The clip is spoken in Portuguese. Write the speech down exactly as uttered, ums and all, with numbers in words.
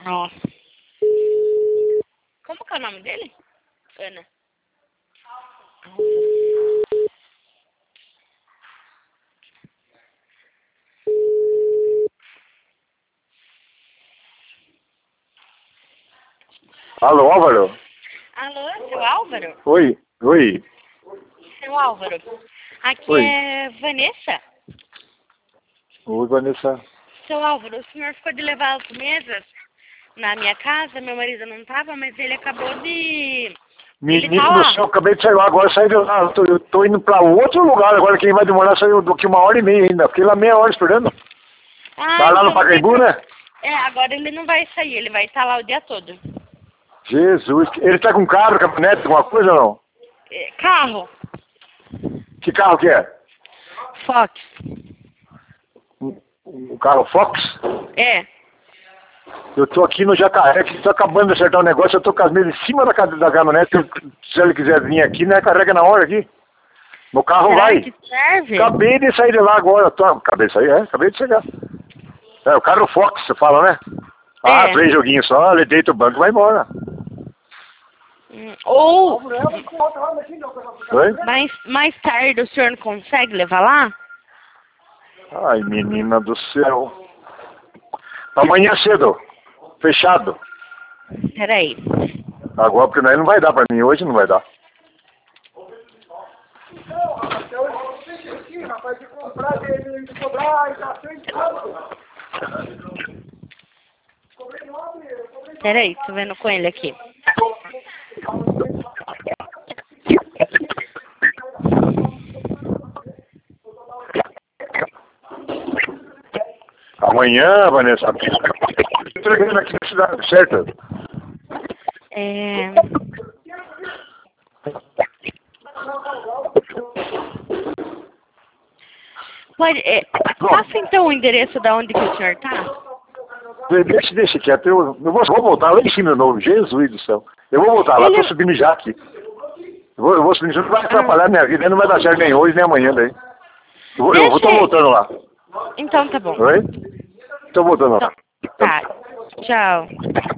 Nossa. Como que é o nome dele? Ana. Alô, Álvaro? Alô, seu Álvaro? Oi, oi. Seu Álvaro, aqui Oi. é Vanessa. Oi, Vanessa. Seu Álvaro, o senhor ficou de levar as mesas na minha casa, meu marido não estava, mas ele acabou de... Ele Menino tá do lá. céu, acabei de sair lá agora, saí de lá. Eu tô, eu tô indo pra outro lugar agora, quem vai demorar saiu daqui uma hora e meia ainda. Fiquei lá meia hora esperando. Ah, Vai lá no então não tem Pacaembu, pro- né? É, agora ele não vai sair, ele vai estar lá o dia todo. Jesus, ele tá com carro, caminhonete, alguma coisa ou não? É, carro. Que carro que é? Fox. Um, um carro Fox? É. Eu tô aqui no Jacaré, que tô acabando de acertar um negócio, eu tô com as mesas em cima da, ca- da caminhonete, se ele quiser vir aqui, né, carrega na hora aqui. Meu carro Será vai. que serve? Acabei de sair de lá agora, tô, acabei de sair, é, acabei de chegar. É, o carro Fox, você fala, né? Ah, É. três joguinhos só, ele deita o banco e vai embora. Hum, Ou Oi? mais, mais tarde o senhor não consegue levar lá? Ai, menina do céu. Amanhã cedo, fechado. Peraí. Agora, porque daí não vai dar pra mim, hoje não vai dar. Peraí, tô vendo com ele aqui. Amanhã, Vanessa, entregando aqui na cidade, certo? É... Pode, é, passa então o endereço da onde que o senhor tá? Deixa, deixa quieto, eu, eu vou, vou voltar lá em cima de novo, Jesus do céu. Eu vou voltar lá, Ele- tô subindo já aqui. Eu vou, eu vou subir, não vai atrapalhar minha vida, não vai dar certo nem hoje, nem amanhã daí. Eu vou, eu vou, tô Deixa- voltando lá. Então tá bom. Oi? Tô voltando lá. Então, tá. Tchau.